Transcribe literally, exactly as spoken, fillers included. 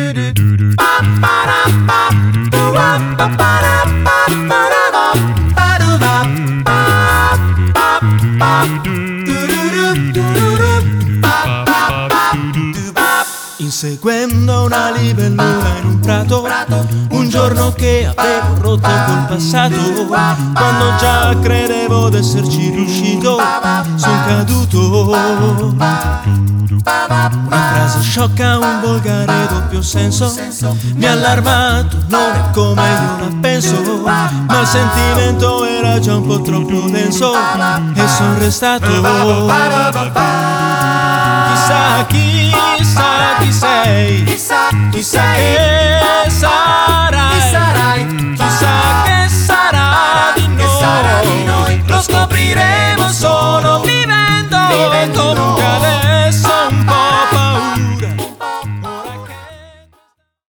Inseguendo una libellula in un prato, un giorno che avevo rotto col passato, quando già credevo d'esserci riuscito, son caduto. Una frase sciocca, un volgare doppio senso, mi ha allarmato, non è come io la penso, ma il sentimento era già un po' troppo denso e son restato. Chissà, chissà chi sei, chissà, chissà che sarai, chissà che sarà di noi, lo scopriremo solo vivendo come un cadere.